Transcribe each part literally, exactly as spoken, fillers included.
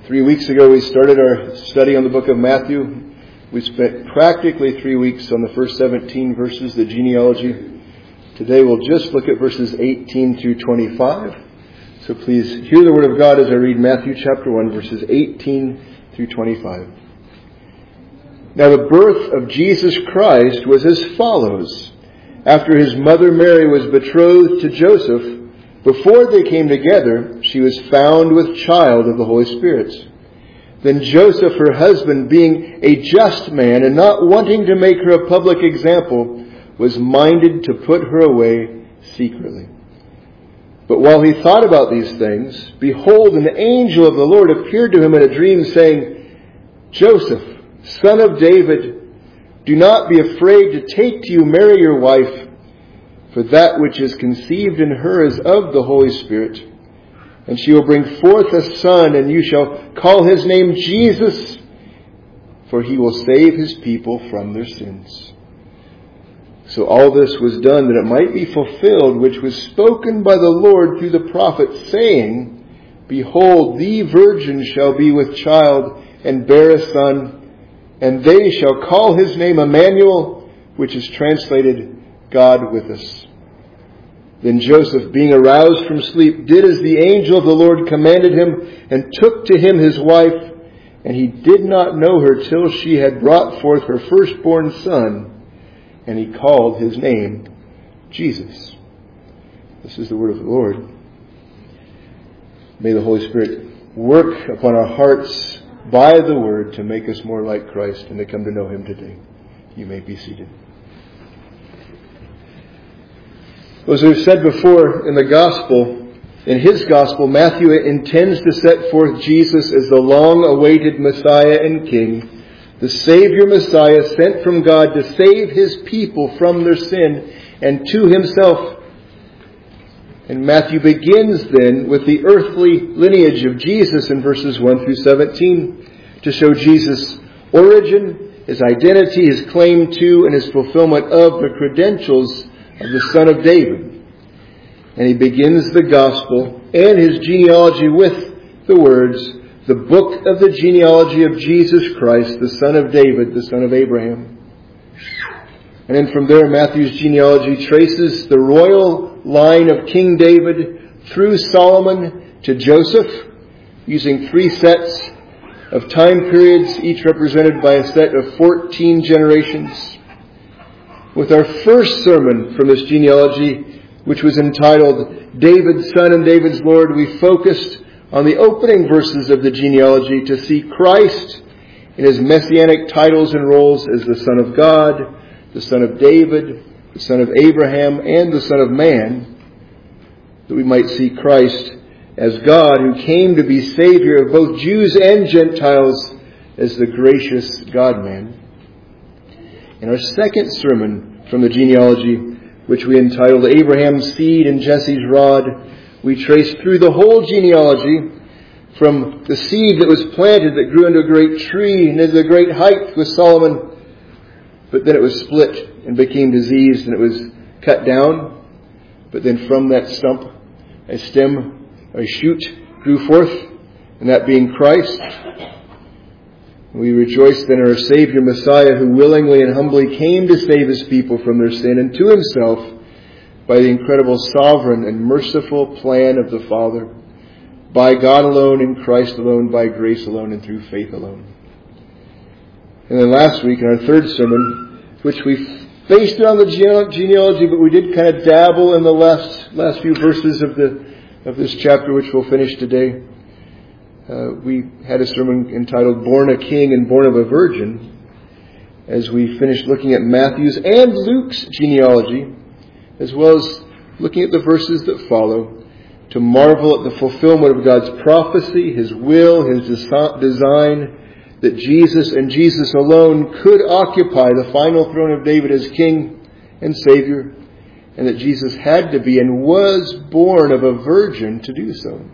Three weeks ago we started our study on the book of Matthew. We spent practically three weeks on the first seventeen verses, the genealogy. Today we'll just look at verses eighteen through twenty-five. So please hear the word of God as I read Matthew chapter one, verses eighteen through twenty-five. Now the birth of Jesus Christ was as follows. After his mother Mary was betrothed to Joseph, before they came together, she was found with child of the Holy Spirit. Then Joseph, her husband, being a just man and not wanting to make her a public example, was minded to put her away secretly. But while he thought about these things, behold, an angel of the Lord appeared to him in a dream, saying, Joseph, son of David, do not be afraid to take to you Mary your wife, for that which is conceived in her is of the Holy Spirit. And she will bring forth a son, and you shall call his name Jesus, for he will save his people from their sins. So all this was done that it might be fulfilled, which was spoken by the Lord through the prophet, saying, Behold, the virgin shall be with child, and bear a son, and they shall call his name Emmanuel, which is translated God with us. Then Joseph, being aroused from sleep, did as the angel of the Lord commanded him, and took to him his wife, and he did not know her till she had brought forth her firstborn son, and he called his name Jesus. This is the word of the Lord. May the Holy Spirit work upon our hearts by the word to make us more like Christ and to come to know him today. You may be seated. As we've said before, in the gospel, in his gospel, Matthew intends to set forth Jesus as the long-awaited Messiah and King, the Savior Messiah sent from God to save his people from their sin and to himself. And Matthew begins then with the earthly lineage of Jesus in verses one through seventeen to show Jesus' origin, his identity, his claim to, and his fulfillment of the credentials of the Son of David. And he begins the gospel and his genealogy with the words, the book of the genealogy of Jesus Christ, the Son of David, the son of Abraham. And then from there, Matthew's genealogy traces the royal line of King David through Solomon to Joseph, using three sets of time periods, each represented by a set of fourteen generations. With our first sermon from this genealogy, which was entitled David's Son and David's Lord, we focused on the opening verses of the genealogy to see Christ in his messianic titles and roles as the Son of God, the Son of David, the Son of Abraham, and the Son of Man, that we might see Christ as God who came to be Savior of both Jews and Gentiles as the gracious God-man. In our second sermon from the genealogy, which we entitled Abraham's Seed and Jesse's Rod, we traced through the whole genealogy from the seed that was planted that grew into a great tree and into a great height with Solomon, but then it was split and became diseased and it was cut down. But then from that stump, a stem, a shoot grew forth, and that being Christ. We rejoice then in our Savior Messiah, who willingly and humbly came to save his people from their sin and to himself by the incredible sovereign and merciful plan of the Father, by God alone, in Christ alone, by grace alone, and through faith alone. And then last week in our third sermon, which we based it on the genealogy, but we did kind of dabble in the last last few verses of the of this chapter, which we'll finish today. Uh, we had a sermon entitled Born a King and Born of a Virgin, as we finished looking at Matthew's and Luke's genealogy, as well as looking at the verses that follow, to marvel at the fulfillment of God's prophecy, his will, his des- design, that Jesus and Jesus alone could occupy the final throne of David as King and Savior, and that Jesus had to be and was born of a virgin to do so.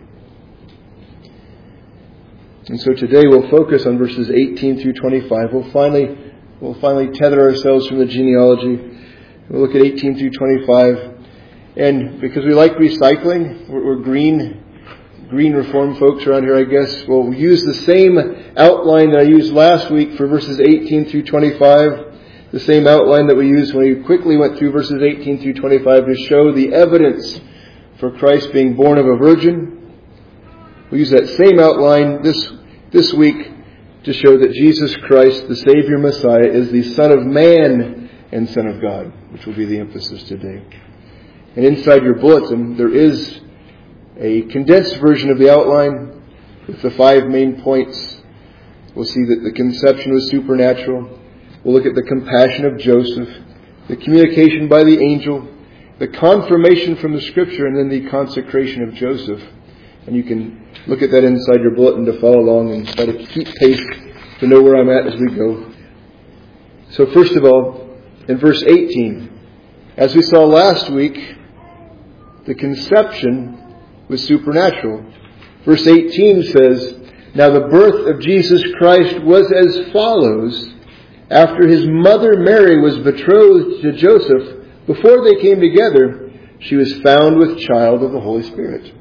And so today we'll focus on verses eighteen through twenty-five. We'll finally, we'll finally tether ourselves from the genealogy. We'll look at eighteen through twenty-five. And because we like recycling, we're, we're green green Reformed folks around here, I guess, will use the same outline that I used last week for verses eighteen through twenty-five. The same outline that we used when we quickly went through verses eighteen through twenty-five to show the evidence for Christ being born of a virgin. We use that same outline this, this week to show that Jesus Christ, the Savior Messiah, is the Son of Man and Son of God, which will be the emphasis today. And inside your bulletin, there is a condensed version of the outline with the five main points. We'll see that the conception was supernatural. We'll look at the compassion of Joseph, the communication by the angel, the confirmation from the Scripture, and then the consecration of Joseph. And you can look at that inside your bulletin to follow along and try to keep pace to know where I'm at as we go. So first of all, in verse eighteen, as we saw last week, the conception was supernatural. Verse eighteen says, "Now the birth of Jesus Christ was as follows. After his mother Mary was betrothed to Joseph, before they came together, she was found with child of the Holy Spirit."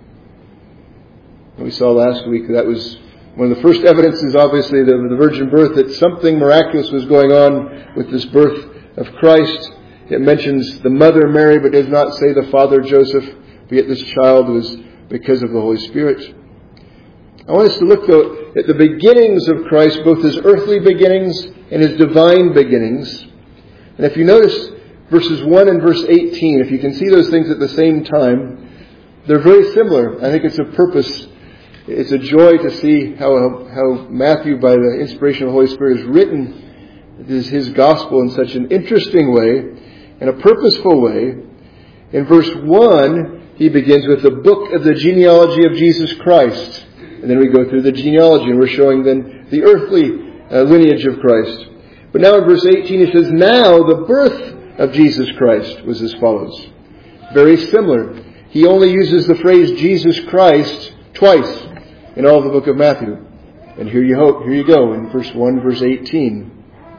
And we saw last week that was one of the first evidences, obviously, of the virgin birth, that something miraculous was going on with this birth of Christ. It mentions the mother Mary, but does not say the father Joseph. But yet this child was because of the Holy Spirit. I want us to look, though, at the beginnings of Christ, both his earthly beginnings and his divine beginnings. And if you notice verses one and verse eighteen, if you can see those things at the same time, they're very similar. I think it's a purpose. It's a joy to see how, how Matthew, by the inspiration of the Holy Spirit, has written his, his gospel in such an interesting way, in a purposeful way. In verse one, he begins with the book of the genealogy of Jesus Christ. And then we go through the genealogy, and we're showing then the earthly uh, lineage of Christ. But now in verse eighteen, he says, "Now the birth of Jesus Christ was as follows." Very similar. He only uses the phrase Jesus Christ twice in all of the book of Matthew. And here you hope, here you go in verse one, verse eighteen.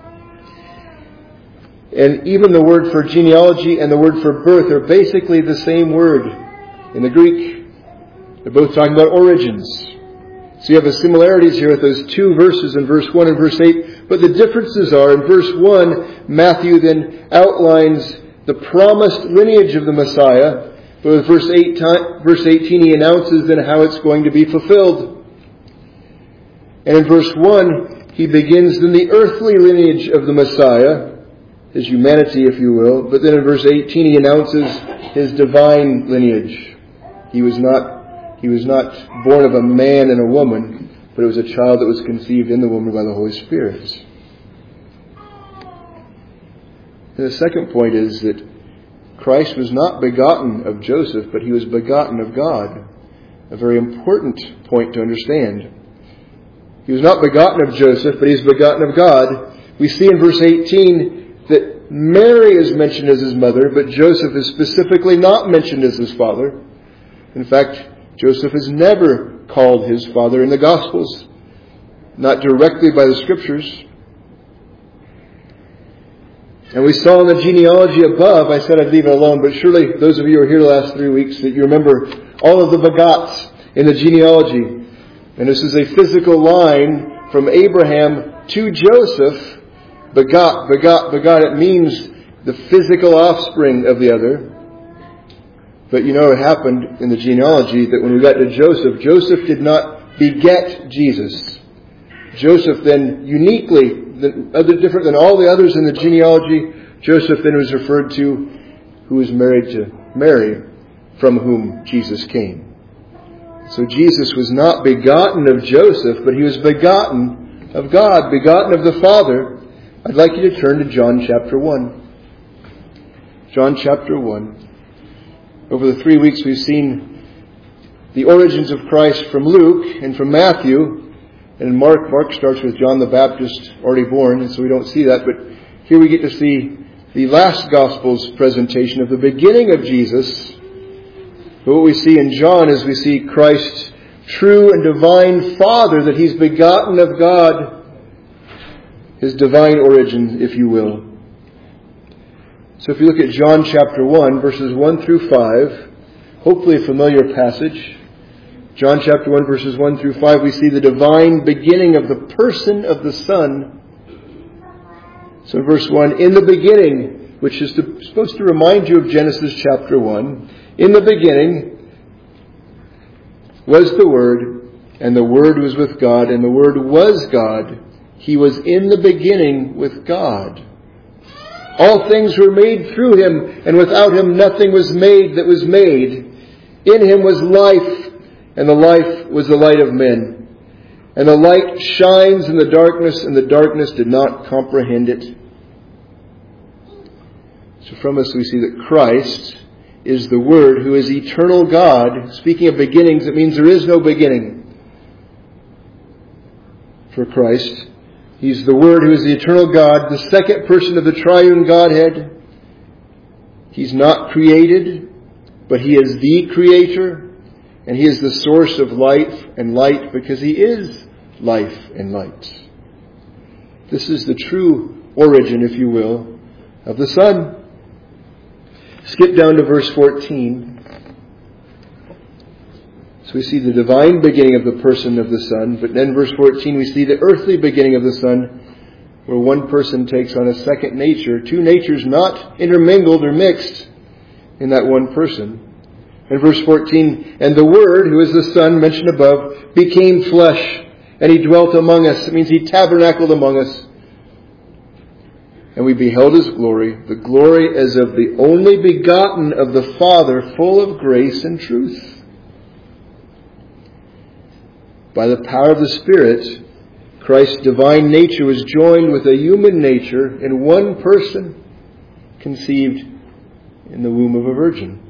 And even the word for genealogy and the word for birth are basically the same word in the Greek. They're both talking about origins. So you have the similarities here with those two verses in verse one and verse eight. But the differences are, in verse one, Matthew then outlines the promised lineage of the Messiah. But with verse eighteen, he announces then how it's going to be fulfilled. And in verse one, he begins then the earthly lineage of the Messiah, his humanity, if you will. But then in verse eighteen, he announces his divine lineage. He was not, he was not born of a man and a woman, but it was a child that was conceived in the woman by the Holy Spirit. And the second point is that Christ was not begotten of Joseph, but he was begotten of God. A very important point to understand. He was not begotten of Joseph, but he is begotten of God. We see in verse eighteen that Mary is mentioned as his mother, but Joseph is specifically not mentioned as his father. In fact, Joseph is never called his father in the Gospels, not directly by the Scriptures. And we saw in the genealogy above, I said I'd leave it alone, but surely those of you who were here the last three weeks that you remember all of the begots in the genealogy. And this is a physical line from Abraham to Joseph. Begot, begot, begot. It means the physical offspring of the other. But you know what happened in the genealogy, that when we got to Joseph, Joseph did not beget Jesus. Joseph then uniquely, other different than all the others in the genealogy, Joseph then was referred to, who was married to Mary, from whom Jesus came. So Jesus was not begotten of Joseph, but he was begotten of God, begotten of the Father. I'd like you to turn to John chapter one. John chapter one. Over the three weeks we've seen the origins of Christ from Luke and from Matthew. And Mark, Mark starts with John the Baptist, already born, and so we don't see that. But here we get to see the last Gospel's presentation of the beginning of Jesus. But what we see in John is we see Christ's true and divine Father, that he's begotten of God, his divine origin, if you will. So if you look at John chapter one, verses one through five, hopefully a familiar passage. John chapter one, verses one through five, we see the divine beginning of the person of the Son. So verse one, in the beginning, which is to, supposed to remind you of Genesis chapter one, in the beginning was the Word, and the Word was with God, and the Word was God. He was in the beginning with God. All things were made through Him, and without Him nothing was made that was made. In Him was life, and the life was the light of men. And the light shines in the darkness, and the darkness did not comprehend it. So from this we see that Christ is the Word who is eternal God. Speaking of beginnings, it means there is no beginning for Christ. He's the Word who is the eternal God, the second person of the triune Godhead. He's not created, but He is the Creator. And He is the source of life and light because He is life and light. This is the true origin, if you will, of the Son. Skip down to verse fourteen. So we see the divine beginning of the person of the Son. But then verse fourteen we see the earthly beginning of the Son, where one person takes on a second nature. Two natures not intermingled or mixed in that one person. In verse fourteen, and the Word, who is the Son mentioned above, became flesh, and He dwelt among us. It means He tabernacled among us. And we beheld His glory, the glory as of the only begotten of the Father, full of grace and truth. By the power of the Spirit, Christ's divine nature was joined with a human nature in one person, conceived in the womb of a virgin.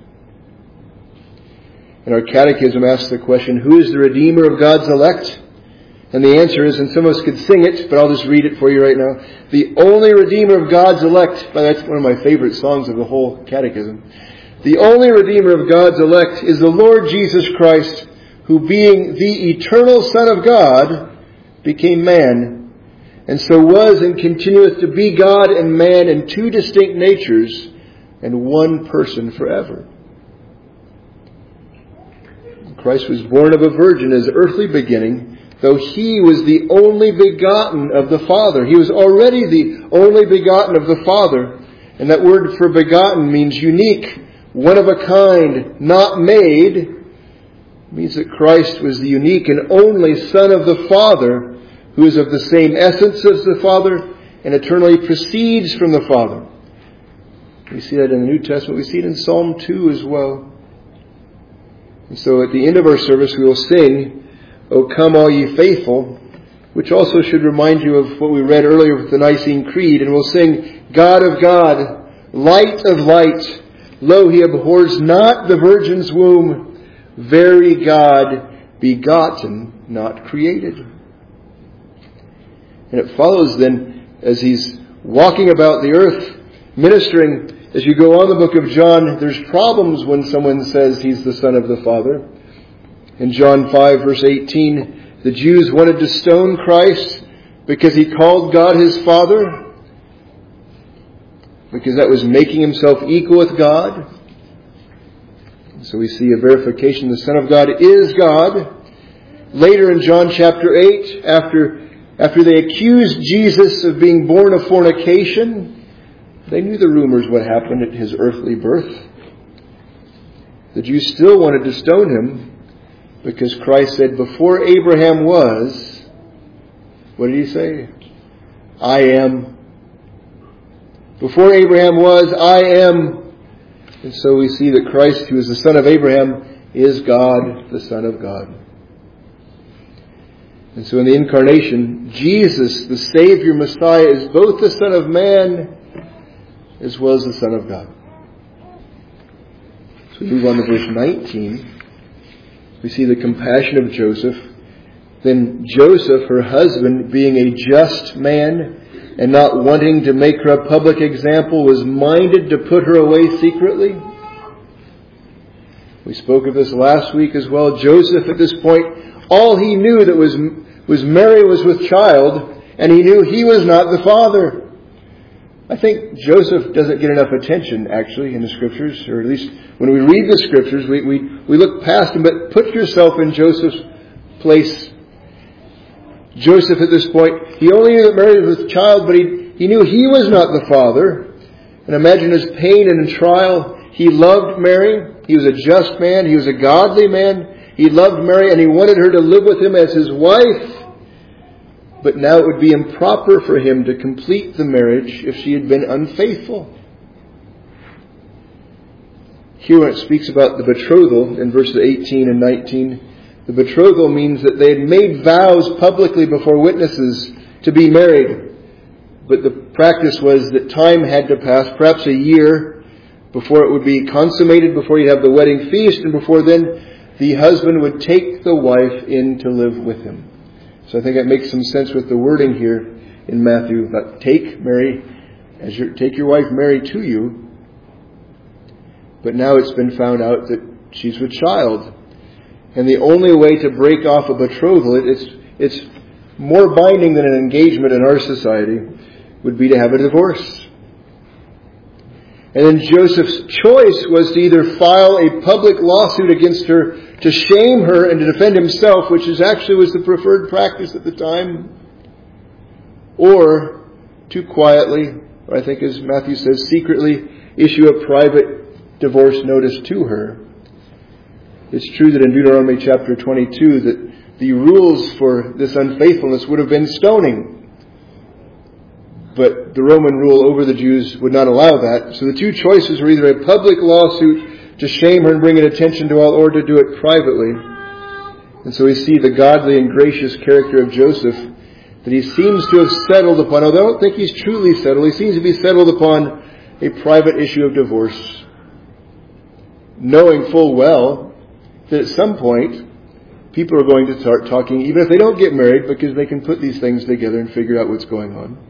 And our catechism asks the question, who is the Redeemer of God's elect? And the answer is, and some of us could sing it, but I'll just read it for you right now. The only Redeemer of God's elect, that's one of my favorite songs of the whole catechism. The only Redeemer of God's elect is the Lord Jesus Christ, who being the eternal Son of God, became man, and so was and continueth to be God and man in two distinct natures and one person forever. Christ was born of a virgin as earthly beginning, though He was the only begotten of the Father. He was already the only begotten of the Father. And that word for begotten means unique, one of a kind, not made. It means that Christ was the unique and only Son of the Father, who is of the same essence as the Father and eternally proceeds from the Father. We see that in the New Testament. We see it in Psalm two as well. And so at the end of our service we will sing, O come all ye faithful, which also should remind you of what we read earlier with the Nicene Creed. And we'll sing, God of God, light of light, lo, He abhors not the virgin's womb, very God, begotten, not created. And it follows then, as He's walking about the earth, ministering. As you go on the book of John, there's problems when someone says He's the Son of the Father. In John five, verse eighteen, the Jews wanted to stone Christ because He called God His Father, because that was making Himself equal with God. So we see a verification the Son of God is God. Later in John chapter eight, after, after they accused Jesus of being born of fornication, they knew the rumors what happened at His earthly birth. The Jews still wanted to stone Him because Christ said, before Abraham was, what did He say? I am. Before Abraham was, I am. And so we see that Christ, who is the Son of Abraham, is God, the Son of God. And so in the Incarnation, Jesus, the Savior Messiah, is both the Son of Man as well as the Son of God. So we move on to verse nineteen. We see the compassion of Joseph. Then Joseph, her husband, being a just man and not wanting to make her a public example, was minded to put her away secretly. We spoke of this last week as well. Joseph, at this point, all he knew that was, was Mary was with child, and he knew he was not the father. I think Joseph doesn't get enough attention, actually, in the Scriptures, or at least when we read the Scriptures, we, we, we look past him, but put yourself in Joseph's place. Joseph at this point, he only knew that Mary was with child, but he, he knew he was not the father. And imagine his pain and trial. He loved Mary. He was a just man. He was a godly man. He loved Mary and he wanted her to live with him as his wife. But now it would be improper for him to complete the marriage if she had been unfaithful. Here when it speaks about the betrothal in verses eighteen and nineteen, the betrothal means that they had made vows publicly before witnesses to be married. But the practice was that time had to pass, perhaps a year, before it would be consummated, before you'd have the wedding feast, and before then the husband would take the wife in to live with him. So I think that makes some sense with the wording here in Matthew about take Mary, as your, take your wife Mary to you. But now it's been found out that she's with child. And the only way to break off a betrothal, it's, it's more binding than an engagement in our society, would be to have a divorce. And then Joseph's choice was to either file a public lawsuit against her to shame her and to defend himself, which is actually was the preferred practice at the time, or to quietly, or I think as Matthew says, secretly issue a private divorce notice to her. It's true that in Deuteronomy chapter twenty-two that the rules for this unfaithfulness would have been stoning. But the Roman rule over the Jews would not allow that. So the two choices were either a public lawsuit to shame her and bring it attention to all, or to do it privately. And so we see the godly and gracious character of Joseph, that he seems to have settled upon, although I don't think he's truly settled, he seems to be settled upon a private issue of divorce, knowing full well that at some point people are going to start talking, even if they don't get married, because they can put these things together and figure out what's going on.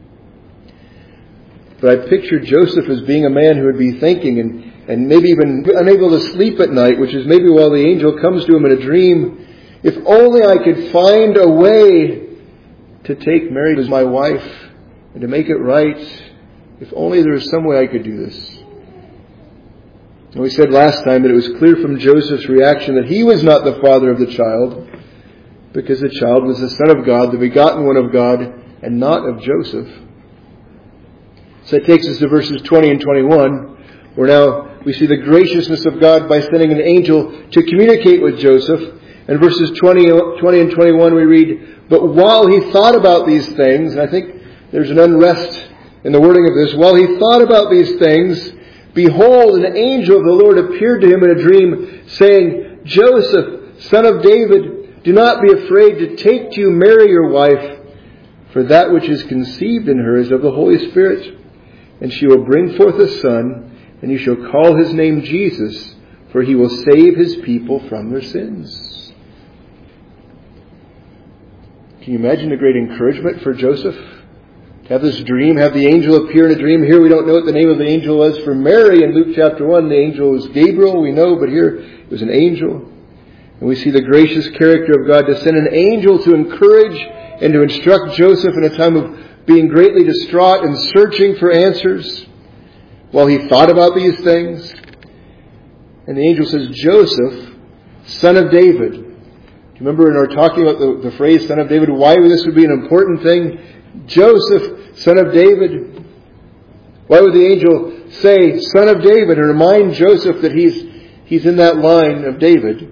But I picture Joseph as being a man who would be thinking and, and maybe even unable to sleep at night, which is maybe while the angel comes to him in a dream, if only I could find a way to take Mary as my wife and to make it right. If only there was some way I could do this. And we said last time that it was clear from Joseph's reaction that he was not the father of the child, because the child was the Son of God, the begotten one of God, and not of Joseph. So it takes us to verses twenty and twenty-one, where now we see the graciousness of God by sending an angel to communicate with Joseph. And verses twenty, twenty and twenty-one we read, but while he thought about these things, and I think there's an unrest in the wording of this, while he thought about these things, behold, an angel of the Lord appeared to him in a dream, saying, Joseph, son of David, do not be afraid to take to you Mary your wife, for that which is conceived in her is of the Holy Spirit. And she will bring forth a son, and you shall call his name Jesus, for he will save his people from their sins. Can you imagine the great encouragement for Joseph? To have this dream, have the angel appear in a dream. Here we don't know what the name of the angel was. For Mary in Luke chapter one, the angel was Gabriel, we know, but here it was an angel. And we see the gracious character of God to send an angel to encourage and to instruct Joseph in a time of being greatly distraught and searching for answers while he thought about these things. And the angel says, Joseph, son of David. Do you remember in our talking about the, the phrase son of David, why this would be an important thing? Joseph, son of David. Why would the angel say son of David and remind Joseph that he's, he's in that line of David?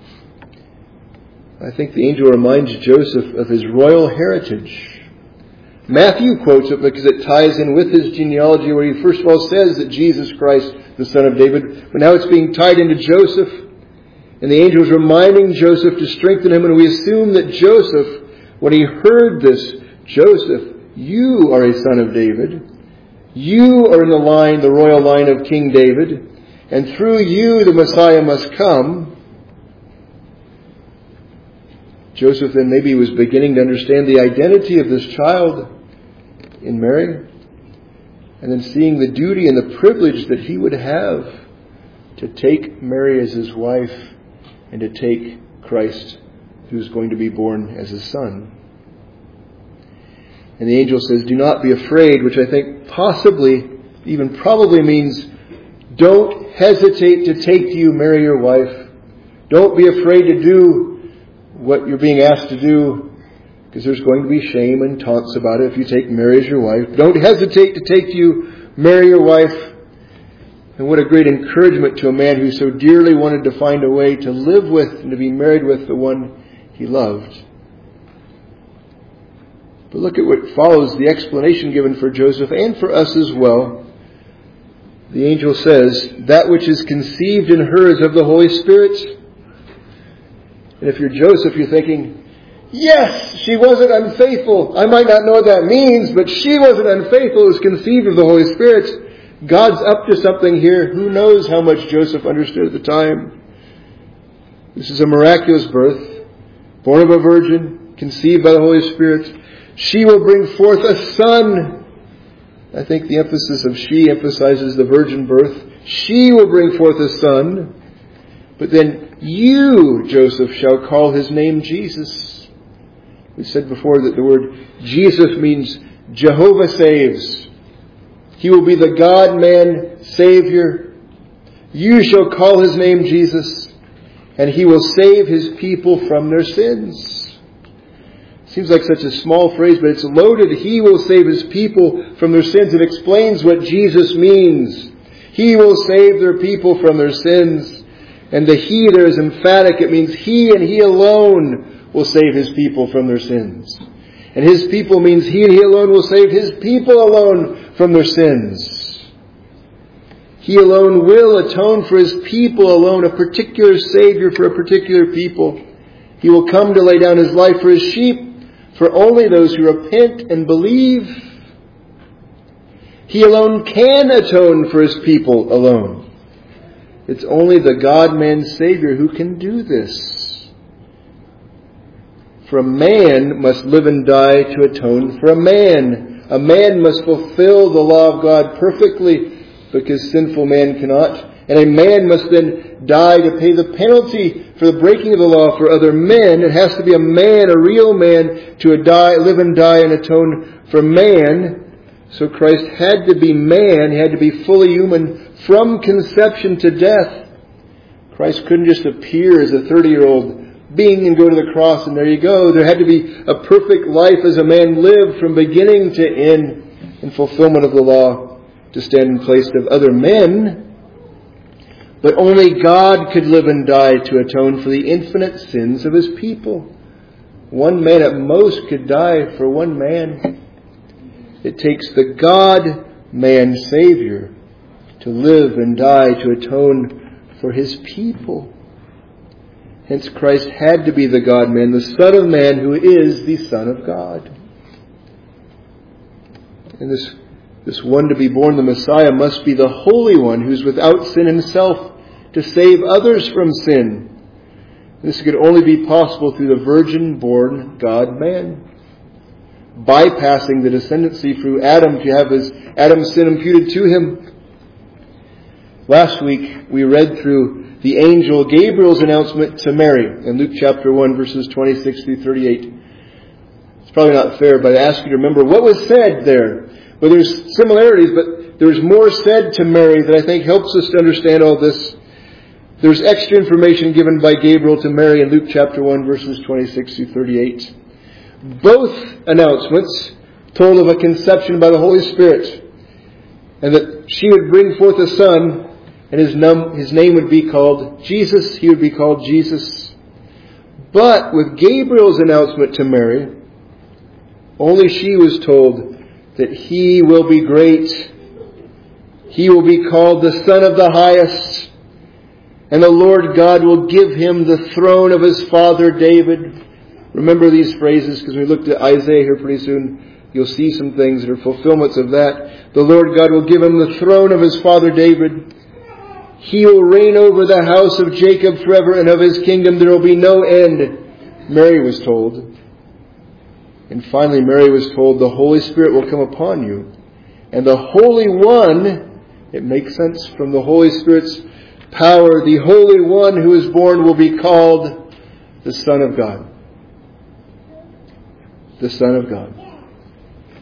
I think the angel reminds Joseph of his royal heritage. Matthew quotes it because it ties in with his genealogy, where he first of all says that Jesus Christ, the son of David, but now it's being tied into Joseph. And the angel is reminding Joseph to strengthen him, and we assume that Joseph, when he heard this, Joseph, you are a son of David. You are in the line, the royal line of King David, and through you the Messiah must come. Joseph then maybe was beginning to understand the identity of this child in Mary, and then seeing the duty and the privilege that he would have to take Mary as his wife and to take Christ, who is going to be born as his son. And the angel says, do not be afraid, which I think possibly, even probably means, don't hesitate to take to you Mary your wife. Don't be afraid to do what you're being asked to do, because there's going to be shame and taunts about it if you take Mary as your wife. Don't hesitate to take to you Mary your wife. And what a great encouragement to a man who so dearly wanted to find a way to live with and to be married with the one he loved. But look at what follows, the explanation given for Joseph and for us as well. The angel says, that which is conceived in her is of the Holy Spirit. And if you're Joseph, you're thinking, yes, she wasn't unfaithful. I might not know what that means, but she wasn't unfaithful. It was conceived of the Holy Spirit. God's up to something here. Who knows how much Joseph understood at the time. This is a miraculous birth, born of a virgin, conceived by the Holy Spirit. She will bring forth a son. I think the emphasis of she emphasizes the virgin birth. She will bring forth a son. But then you, Joseph, shall call his name Jesus. We said before that the word Jesus means Jehovah saves. He will be the God-man Savior. You shall call his name Jesus, and he will save his people from their sins. Seems like such a small phrase, but it's loaded. He will save his people from their sins. It explains what Jesus means. He will save their people from their sins. And the he there is emphatic. It means he and he alone will save his people from their sins. And his people means he and he alone will save his people alone from their sins. He alone will atone for his people alone, a particular Savior for a particular people. He will come to lay down his life for his sheep, for only those who repent and believe. He alone can atone for his people alone. It's only the God-man Savior who can do this. For a man must live and die to atone for a man. A man must fulfill the law of God perfectly, because sinful man cannot. And a man must then die to pay the penalty for the breaking of the law for other men. It has to be a man, a real man, to die, live and die and atone for man. So Christ had to be man. He had to be fully human from conception to death. Christ couldn't just appear as a thirty-year-old being and go to the cross and there you go. There had to be a perfect life as a man lived from beginning to end in fulfillment of the law to stand in place of other men. But only God could live and die to atone for the infinite sins of his people. One man at most could die for one man. It takes the God-man Savior to live and die to atone for his people. Hence Christ had to be the God-man, the Son of Man who is the Son of God. And this, this one to be born, the Messiah, must be the Holy One who's without sin himself to save others from sin. This could only be possible through the virgin-born God-man, bypassing the descendancy through Adam to have his Adam's sin imputed to him. Last week we read through the angel Gabriel's announcement to Mary in Luke chapter one, verses twenty-six through thirty-eight. It's probably not fair, but I ask you to remember what was said there. Well, there's similarities, but there's more said to Mary that I think helps us to understand all this. There's extra information given by Gabriel to Mary in Luke chapter one, verses twenty-six through thirty-eight. Both announcements told of a conception by the Holy Spirit, and that she would bring forth a son, and his, num- his name would be called Jesus. He would be called Jesus. But with Gabriel's announcement to Mary, only she was told that he will be great. He will be called the Son of the Highest. And the Lord God will give him the throne of his father David. Remember these phrases, because we looked at Isaiah here pretty soon. You'll see some things that are fulfillments of that. The Lord God will give him the throne of his father David. He will reign over the house of Jacob forever, and of his kingdom there will be no end. Mary was told. And finally Mary was told the Holy Spirit will come upon you. And the Holy One, it makes sense from the Holy Spirit's power, the Holy One who is born will be called the Son of God. The Son of God.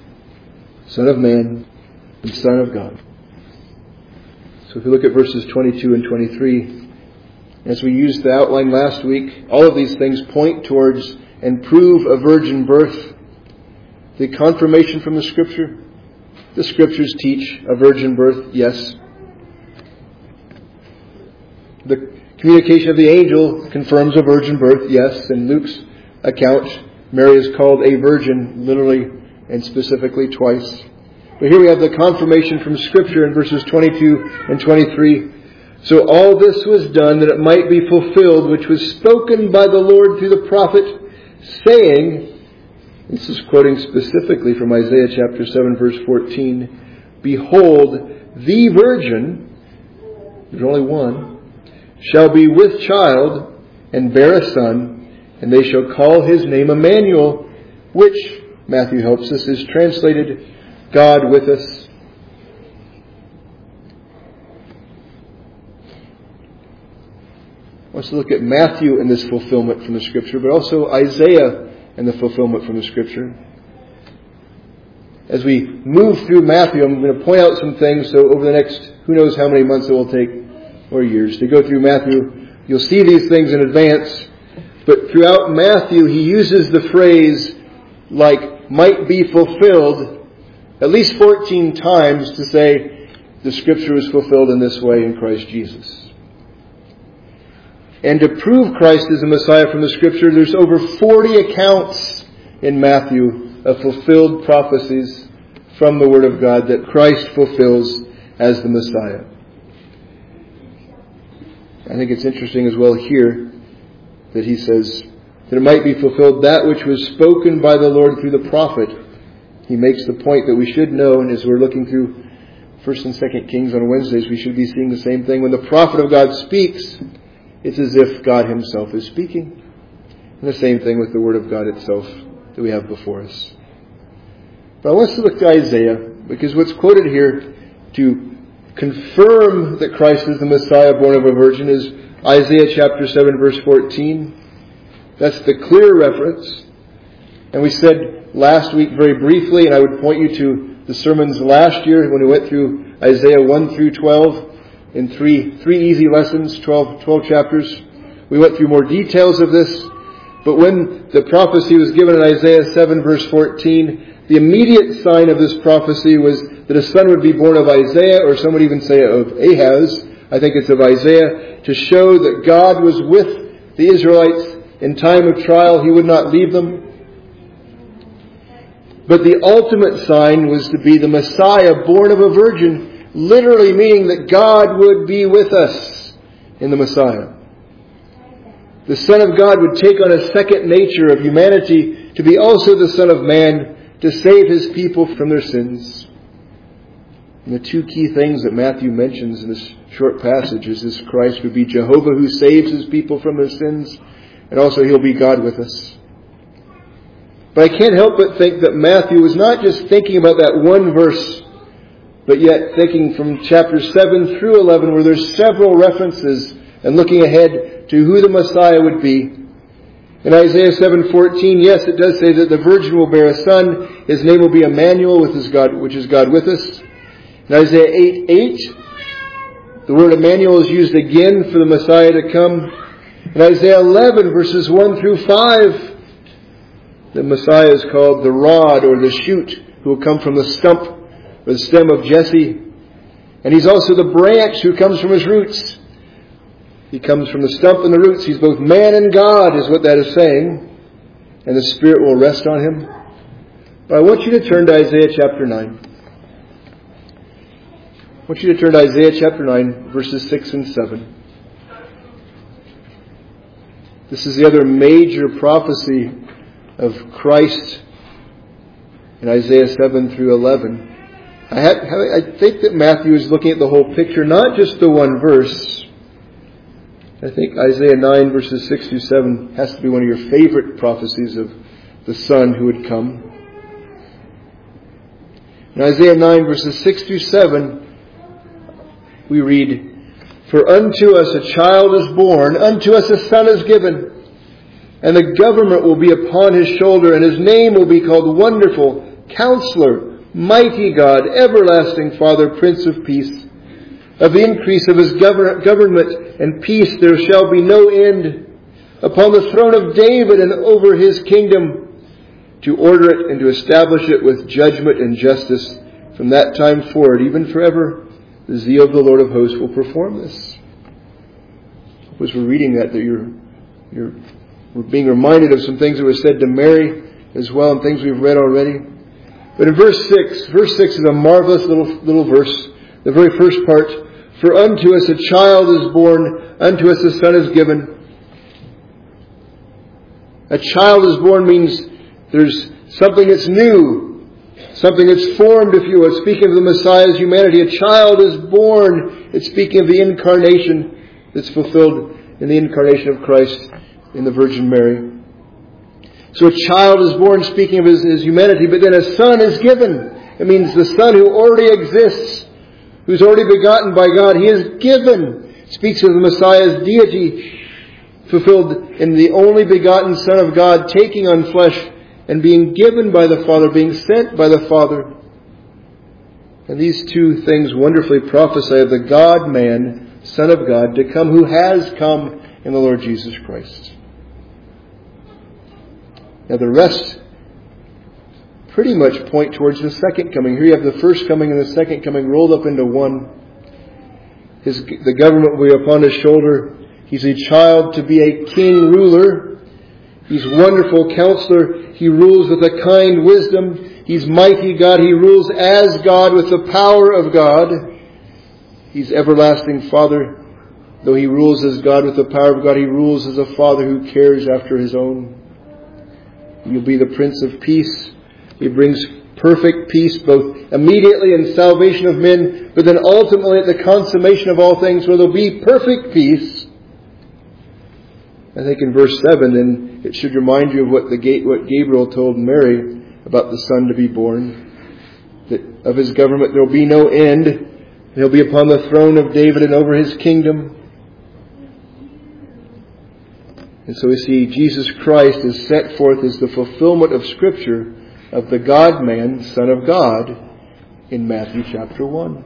Son of Man, and Son of God. So if we look at verses twenty-two and twenty-three, as we used the outline last week, all of these things point towards and prove a virgin birth. The confirmation from the Scripture. The Scriptures teach a virgin birth, yes. The communication of the angel confirms a virgin birth, yes. In Luke's account, Mary is called a virgin, literally and specifically twice. But here we have the confirmation from Scripture in verses twenty-two and twenty-three. So all this was done that it might be fulfilled, which was spoken by the Lord through the prophet, saying, this is quoting specifically from Isaiah chapter seven, verse fourteen, Behold, the virgin, there's only one, shall be with child and bear a son, and they shall call his name Emmanuel, which, Matthew helps us, is translated God with us. I want us to look at Matthew and this fulfillment from the Scripture, but also Isaiah and the fulfillment from the Scripture. As we move through Matthew, I'm going to point out some things, so over the next, who knows how many months it will take, or years, to go through Matthew. You'll see these things in advance, but throughout Matthew, he uses the phrase, like, might be fulfilled, at least fourteen times to say the Scripture was fulfilled in this way in Christ Jesus. And to prove Christ is the Messiah from the Scripture, there's over forty accounts in Matthew of fulfilled prophecies from the Word of God that Christ fulfills as the Messiah. I think it's interesting as well here that he says that it might be fulfilled that which was spoken by the Lord through the prophet. He makes the point that we should know, and as we're looking through First and Second Kings on Wednesdays, we should be seeing the same thing. When the prophet of God speaks, it's as if God Himself is speaking. And the same thing with the Word of God itself that we have before us. But I want us to look to Isaiah, because what's quoted here to confirm that Christ is the Messiah born of a virgin is Isaiah chapter seven, verse fourteen. That's the clear reference. And we said last week very briefly, and I would point you to the sermons last year when we went through Isaiah one through twelve in three three easy lessons, twelve, twelve chapters. We went through more details of this. But when the prophecy was given in Isaiah seven, verse fourteen, the immediate sign of this prophecy was that a son would be born of Isaiah, or some would even say of Ahaz. I think it's of Isaiah, to show that God was with the Israelites in time of trial. He would not leave them. But the ultimate sign was to be the Messiah born of a virgin, literally meaning that God would be with us in the Messiah. The Son of God would take on a second nature of humanity to be also the Son of Man, to save His people from their sins. And the two key things that Matthew mentions in this short passage is this: Christ would be Jehovah who saves His people from their sins, and also He'll be God with us. But I can't help but think that Matthew was not just thinking about that one verse, but yet thinking from chapter seven through eleven, where there's several references and looking ahead to who the Messiah would be. In Isaiah seven fourteen, yes, it does say that the virgin will bear a son. His name will be Emmanuel, which is God, which is God with us. In Isaiah eight eight, the word Emmanuel is used again for the Messiah to come. In Isaiah eleven, verses one through five, the Messiah is called the rod, or the shoot, who will come from the stump or the stem of Jesse. And He's also the branch who comes from His roots. He comes from the stump and the roots. He's both man and God, is what that is saying. And the Spirit will rest on Him. But I want you to turn to Isaiah chapter nine. I want you to turn to Isaiah chapter nine, verses six and seven. This is the other major prophecy of Christ in Isaiah seven through eleven. I, had, I think that Matthew is looking at the whole picture, not just the one verse. I think Isaiah nine, verses six through seven has to be one of your favorite prophecies of the Son who would come. In Isaiah nine, verses six through seven, we read, For unto us a child is born, unto us a son is given, and the government will be upon His shoulder, and His name will be called Wonderful, Counselor, mighty God, everlasting Father, Prince of Peace. Of the increase of his govern- government and peace there shall be no end, upon the throne of David and over his kingdom, to order it and to establish it with judgment and justice from that time forward, even forever. The zeal of the Lord of hosts will perform this. As we're reading that, that you're, you're we're being reminded of some things that were said to Mary as well, and things we've read already. But in verse six, verse six is a marvelous little little verse. The very first part, for unto us a child is born, unto us a son is given. A child is born means there's something that's new, something that's formed, if you will. It's speaking of the Messiah's humanity. A child is born. It's speaking of the incarnation that's fulfilled in the incarnation of Christ in the Virgin Mary. So a child is born, speaking of his, his humanity, but then a son is given. It means the son who already exists, who's already begotten by God, he is given. It speaks of the Messiah's deity, fulfilled in the only begotten Son of God, taking on flesh and being given by the Father, being sent by the Father. And these two things wonderfully prophesy of the God-man, Son of God, to come, who has come in the Lord Jesus Christ. Now the rest pretty much point towards the second coming. Here you have the first coming and the second coming rolled up into one. His, the government will be upon his shoulder. He's a child to be a king ruler. He's wonderful counselor. He rules with a kind wisdom. He's mighty God. He rules as God with the power of God. He's everlasting Father. Though he rules as God with the power of God, he rules as a Father who cares after his own. He'll be the Prince of Peace. He brings perfect peace both immediately in salvation of men, but then ultimately at the consummation of all things where there'll be perfect peace. I think in verse seven, then, it should remind you of what, the, what Gabriel told Mary about the Son to be born. That of his government there will be no end. He'll be upon the throne of David and over his kingdom. And so we see Jesus Christ is set forth as the fulfillment of Scripture of the God-man, Son of God, in Matthew chapter one.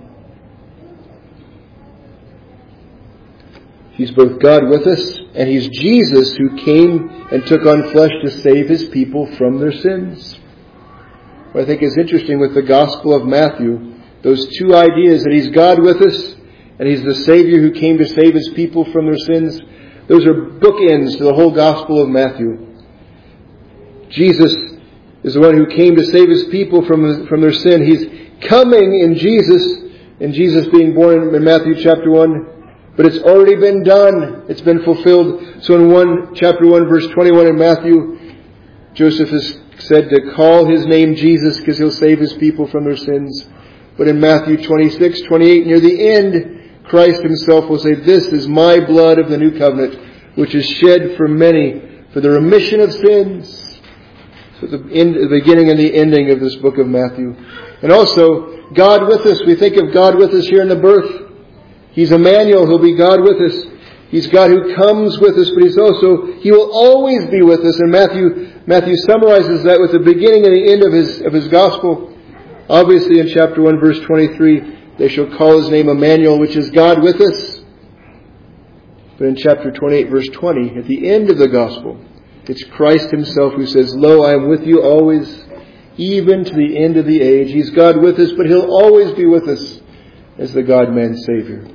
He's both God with us, and He's Jesus who came and took on flesh to save His people from their sins. What I think is interesting with the Gospel of Matthew, those two ideas, that He's God with us, and He's the Savior who came to save His people from their sins, those are bookends to the whole Gospel of Matthew. Jesus is the one who came to save His people from, from their sin. He's coming in Jesus, in Jesus being born in Matthew chapter one, but it's already been done. It's been fulfilled. So in one, chapter one, verse twenty-one in Matthew, Joseph is said to call His name Jesus because He'll save His people from their sins. But in Matthew twenty-six, twenty-eight, near the end, Christ Himself will say, "This is my blood of the new covenant, which is shed for many for the remission of sins." So the, end, the beginning and the ending of this book of Matthew. And also, God with us. We think of God with us here in the birth. He's Emmanuel. He'll be God with us. He's God who comes with us, but He's also, He will always be with us. And Matthew, Matthew summarizes that with the beginning and the end of His, of His gospel. Obviously in chapter one, verse twenty-three, they shall call His name Emmanuel, which is God with us. But in chapter twenty-eight, verse twenty, at the end of the gospel, it's Christ Himself who says, "Lo, I am with you always, even to the end of the age." He's God with us, but He'll always be with us as the God-man Savior.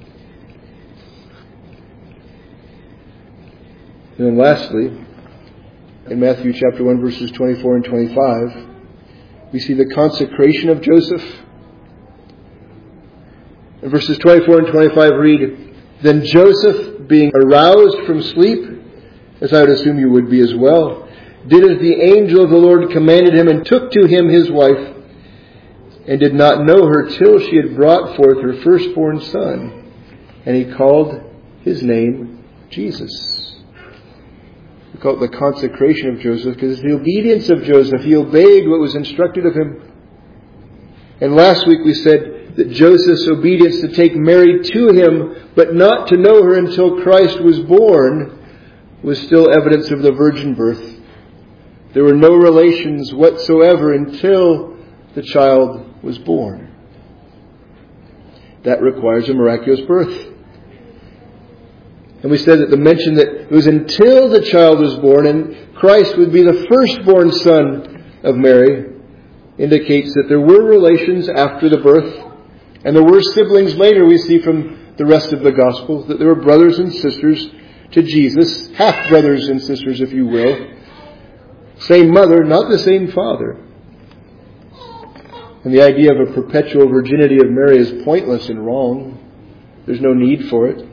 And then lastly, in Matthew chapter one, verses twenty-four and twenty-five, we see the consecration of Joseph. In verses twenty-four and twenty-five read, "Then Joseph, being aroused from sleep," as I would assume you would be as well, "did as the angel of the Lord commanded him, and took to him his wife, and did not know her till she had brought forth her firstborn son. And he called his name Jesus." We call it the consecration of Joseph, because it's the obedience of Joseph. He obeyed what was instructed of him. And last week we said that Joseph's obedience to take Mary to him, but not to know her until Christ was born, was still evidence of the virgin birth. There were no relations whatsoever until the child was born. That requires a miraculous birth. And we said that the mention that it was until the child was born and Christ would be the firstborn son of Mary indicates that there were relations after the birth, and there were siblings later, we see from the rest of the Gospels, that there were brothers and sisters to Jesus, half-brothers and sisters, if you will. Same mother, not the same father. And the idea of a perpetual virginity of Mary is pointless and wrong. There's no need for it.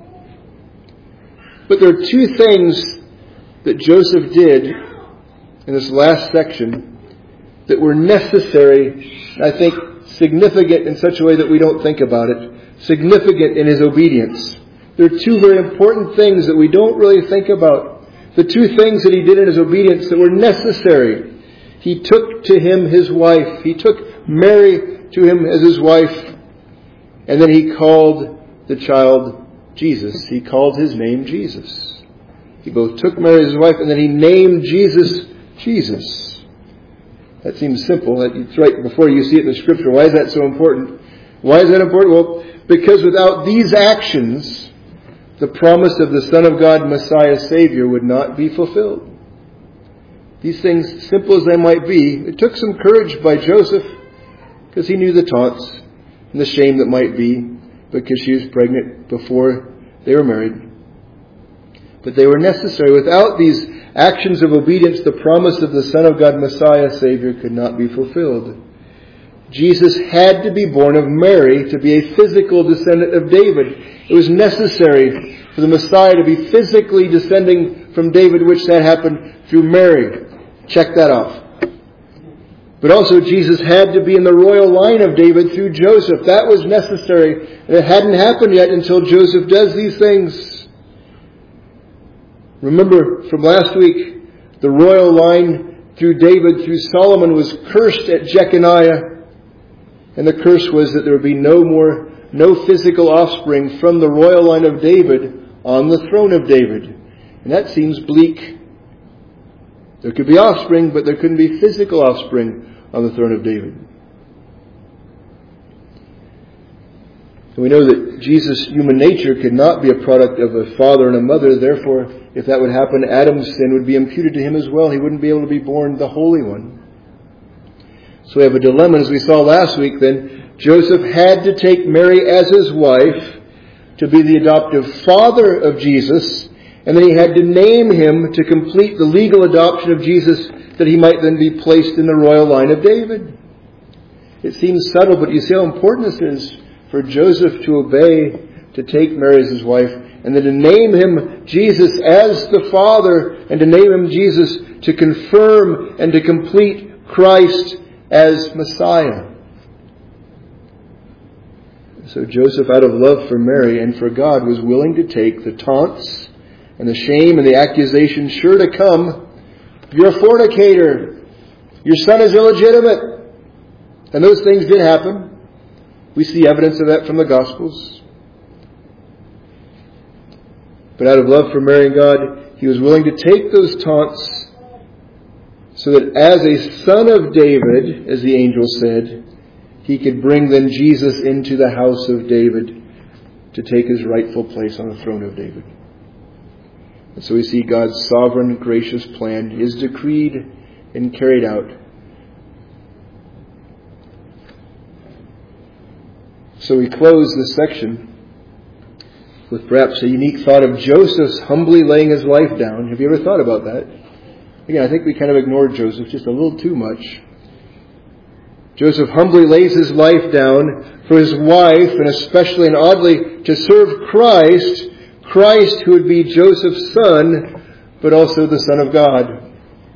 But there are two things that Joseph did in this last section that were necessary, I think significant in such a way that we don't think about it, significant in his obedience. There are two very important things that we don't really think about. The two things that he did in his obedience that were necessary. He took to him his wife. He took Mary to him as his wife. And then he called the child Jesus. He called his name Jesus. He both took Mary as his wife and then he named Jesus Jesus. That seems simple. It's right before you see it in the Scripture. Why is that so important? Why is that important? Well, because without these actions, the promise of the Son of God, Messiah, Savior, would not be fulfilled. These things, simple as they might be, it took some courage by Joseph, because he knew the taunts and the shame that might be, because she was pregnant before they were married. But they were necessary. Without these actions of obedience, the promise of the Son of God, Messiah, Savior, could not be fulfilled. Jesus had to be born of Mary to be a physical descendant of David. It was necessary for the Messiah to be physically descending from David, which that happened through Mary. Check that off. But also Jesus had to be in the royal line of David through Joseph. That was necessary. And it hadn't happened yet until Joseph does these things. Remember from last week, the royal line through David, through Solomon, was cursed at Jeconiah. And the curse was that there would be no more, no physical offspring from the royal line of David on the throne of David. And that seems bleak. There could be offspring, but there couldn't be physical offspring on the throne of David. And we know that Jesus' human nature could not be a product of a father and a mother. Therefore, if that would happen, Adam's sin would be imputed to him as well. He wouldn't be able to be born the Holy One. So we have a dilemma. As we saw last week then, Joseph had to take Mary as his wife to be the adoptive father of Jesus. And then he had to name him to complete the legal adoption of Jesus, that he might then be placed in the royal line of David. It seems subtle, but you see how important this is for Joseph to obey, to take Mary as his wife, and then to name him Jesus as the Father, and to name him Jesus to confirm and to complete Christ as Messiah. So Joseph, out of love for Mary and for God, was willing to take the taunts and the shame and the accusation sure to come. You're a fornicator. Your son is illegitimate. And those things did happen. We see evidence of that from the Gospels. But out of love for Mary and God, he was willing to take those taunts so that as a son of David, as the angel said, he could bring then Jesus into the house of David to take his rightful place on the throne of David. And so we see God's sovereign, gracious plan is decreed and carried out. So we close this section with perhaps a unique thought of Joseph's humbly laying his life down. Have you ever thought about that? Again, I think we kind of ignored Joseph just a little too much. Joseph humbly lays his life down for his wife, and especially and oddly to serve Christ, Christ who would be Joseph's son, but also the Son of God.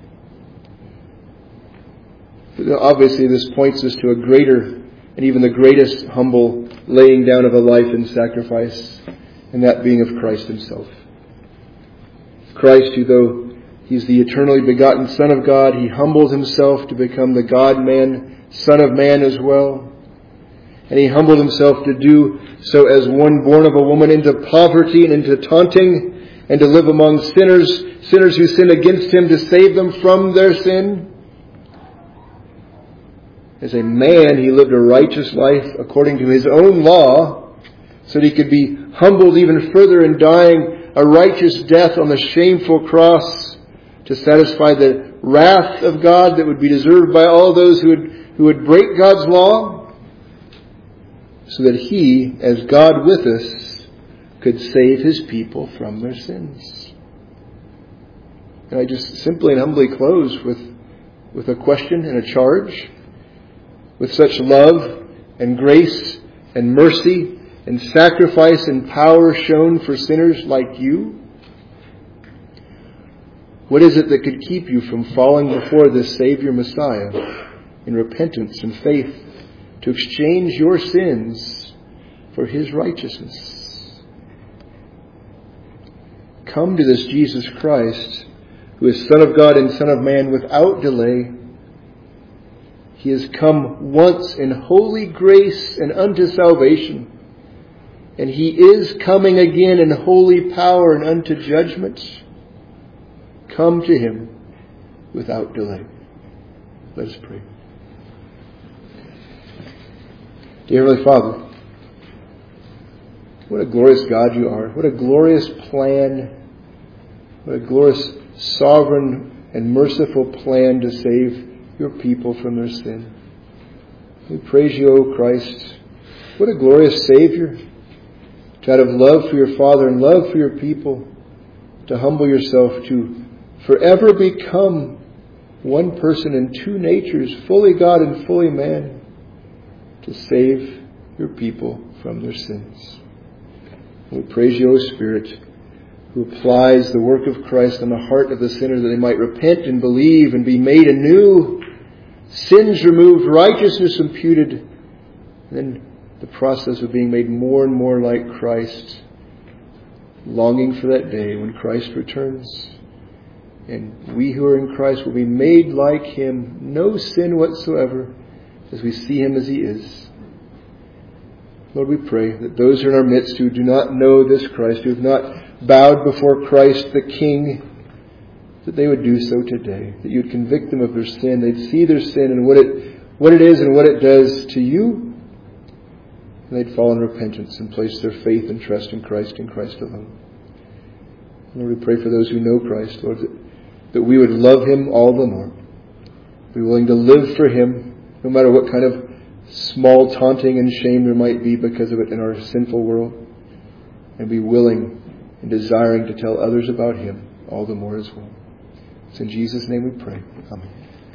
Obviously, this points us to a greater and even the greatest humble laying down of a life in sacrifice, and that being of Christ himself. Christ, who though he's the eternally begotten Son of God, he humbled himself to become the God-man, Son of Man as well. And he humbled himself to do so as one born of a woman into poverty and into taunting, and to live among sinners, sinners who sin against him, to save them from their sin. As a man, he lived a righteous life according to his own law, so that he could be humbled even further in dying a righteous death on the shameful cross to satisfy the wrath of God that would be deserved by all those who would, who would break God's law, so that he, as God with us, could save his people from their sins. And I just simply and humbly close with, with a question and a charge. With such love and grace and mercy and sacrifice and power shown for sinners like you, what is it that could keep you from falling before this Savior Messiah in repentance and faith to exchange your sins for his righteousness? Come to this Jesus Christ, who is Son of God and Son of Man, without delay. He has come once in holy grace and unto salvation. And he is coming again in holy power and unto judgment. Come to him without delay. Let us pray. Dear Heavenly Father, what a glorious God you are. What a glorious plan. What a glorious sovereign and merciful plan to save your people from their sin. We praise you, O Christ. What a glorious Savior. To out of love for your Father and love for your people, to humble yourself, to forever become one person in two natures, fully God and fully man, to save your people from their sins. We praise you, O Spirit, who applies the work of Christ on the heart of the sinner that they might repent and believe and be made anew, sins removed, righteousness imputed, and then the process of being made more and more like Christ, longing for that day when Christ returns. And we who are in Christ will be made like him, no sin whatsoever, as we see him as he is. Lord, we pray that those who are in our midst who do not know this Christ, who have not bowed before Christ the King, that they would do so today, that you would convict them of their sin, they'd see their sin and what it what it is and what it does to you, and they'd fall in repentance and place their faith and trust in Christ and Christ alone. Lord, we pray for those who know Christ, Lord, that, that we would love him all the more, be willing to live for him, no matter what kind of small taunting and shame there might be because of it in our sinful world, and be willing and desiring to tell others about him all the more as well. It's in Jesus' name we pray. Amen.